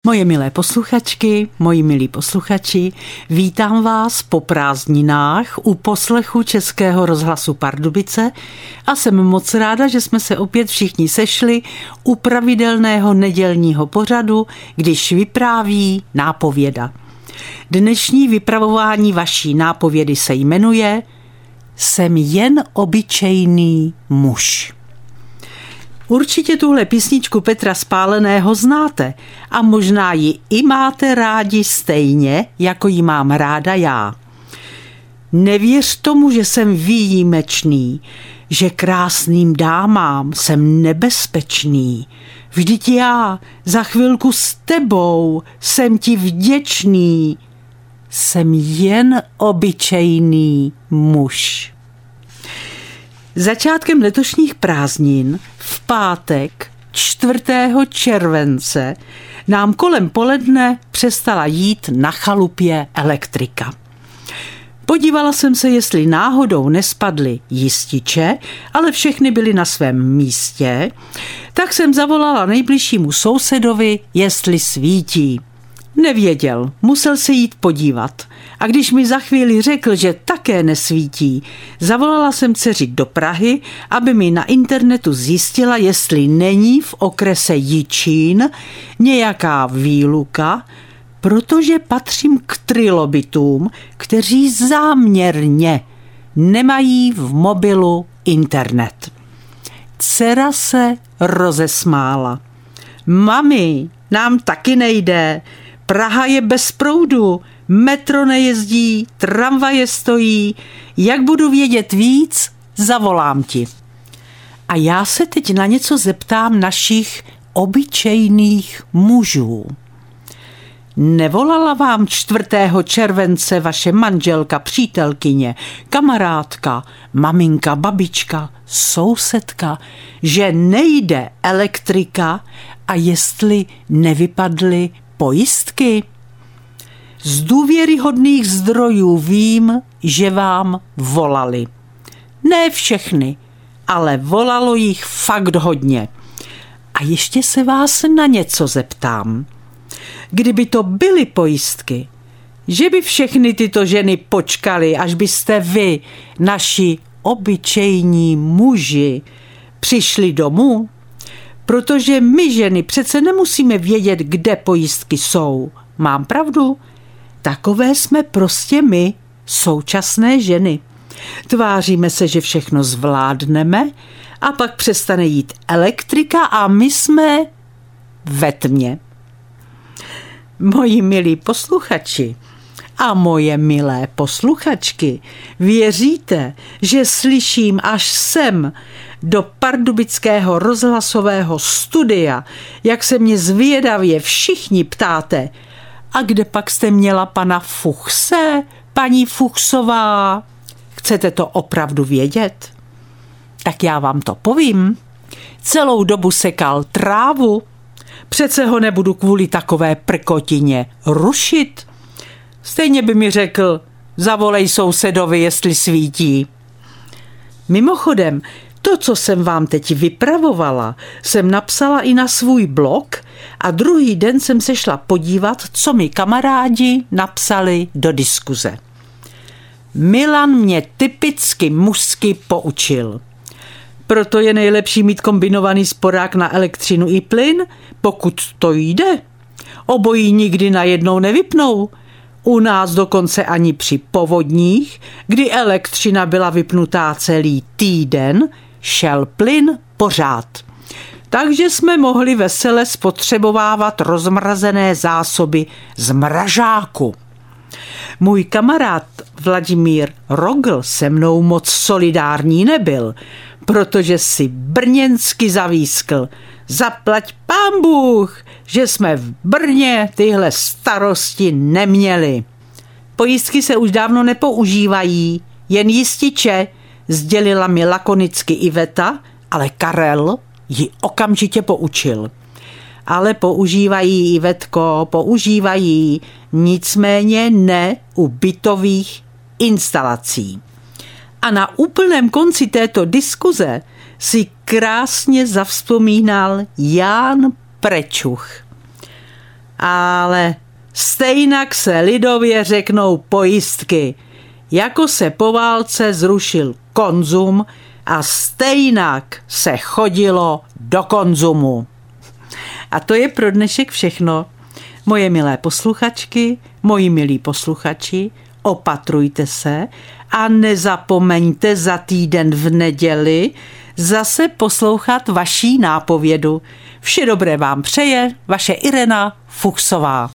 Moje milé posluchačky, moji milí posluchači, vítám vás po prázdninách u poslechu Českého rozhlasu Pardubice a jsem moc ráda, že jsme se opět všichni sešli u pravidelného nedělního pořadu, když vypráví nápověda. Dnešní vypravování vaší nápovědy se jmenuje Jsem jen obyčejný muž. Určitě tuhle písničku Petra Spáleného znáte a možná ji i máte rádi stejně, jako ji mám ráda já. Nevěř tomu, že jsem výjimečný, že krásným dámám jsem nebezpečný. Vždyť já za chvilku s tebou jsem ti vděčný. Jsem jen obyčejný muž. Začátkem letošních prázdnin v pátek 4. července nám kolem poledne přestala jít na chalupě elektrika. Podívala jsem se, jestli náhodou nespadly jističe, ale všechny byly na svém místě, tak jsem zavolala nejbližšímu sousedovi, jestli svítí. Nevěděl, musel se jít podívat. A když mi za chvíli řekl, že také nesvítí, zavolala jsem dceři do Prahy, aby mi na internetu zjistila, jestli není v okrese Jičín nějaká výluka, protože patřím k trilobitům, kteří záměrně nemají v mobilu internet. Dcera se rozesmála. Mami, nám taky nejde. Praha je bez proudu, metro nejezdí, tramvaje stojí. Jak budu vědět víc, zavolám ti. A já se teď na něco zeptám našich obyčejných mužů. Nevolala vám 4. července vaše manželka, přítelkyně, kamarádka, maminka, babička, sousedka, že nejde elektrika a jestli nevypadly pojistky? Z důvěryhodných zdrojů vím, že vám volali. Ne všechny, ale volalo jich fakt hodně. A ještě se vás na něco zeptám. Kdyby to byly pojistky, že by všechny tyto ženy počkaly, až byste vy, naši obyčejní muži, přišli domů? Protože my ženy přece nemusíme vědět, kde pojistky jsou. Mám pravdu? Takové jsme prostě my, současné ženy. Tváříme se, že všechno zvládneme a pak přestane jít elektrika a my jsme ve tmě. Moji milí posluchači a moje milé posluchačky, věříte, že slyším až sem do pardubického rozhlasového studia, jak se mě zvědavě všichni ptáte, a kde pak jste měla pana Fuchse, paní Fuchsová? Chcete to opravdu vědět? Tak já vám to povím. Celou dobu sekal trávu. Přece ho nebudu kvůli takové prkotině rušit. Stejně by mi řekl, zavolej sousedovi, jestli svítí. Mimochodem, to, co jsem vám teď vypravovala, jsem napsala i na svůj blog a druhý den jsem se šla podívat, co mi kamarádi napsali do diskuze. Milan mě typicky mužsky poučil. Proto je nejlepší mít kombinovaný sporák na elektřinu i plyn, pokud to jde. Obojí nikdy najednou nevypnou. U nás dokonce ani při povodních, kdy elektřina byla vypnutá celý týden, šel plyn pořád. Takže jsme mohli vesele spotřebovávat rozmrazené zásoby z mrazáku. Můj kamarád Vladimír Rogl se mnou moc solidární nebyl, protože si brněnsky zavískl. Zaplať pán Bůh, že jsme v Brně tyhle starosti neměli. Pojistky se už dávno nepoužívají, jen jističe, sdělila mi lakonicky Iveta, ale Karel ji okamžitě poučil. Ale používají, Ivetko, používají, nicméně ne u bytových instalací. A na úplném konci této diskuze si krásně zavzpomínal Ján Prečuch. Ale stejnak se lidově řeknou pojistky. Jako se po válce zrušil konzum a stejnak se chodilo do konzumu. A to je pro dnešek všechno. Moje milé posluchačky, moji milí posluchači, opatrujte se a nezapomeňte za týden v neděli zase poslouchat vaší nápovědu. Vše dobré vám přeje vaše Irena Fuchsová.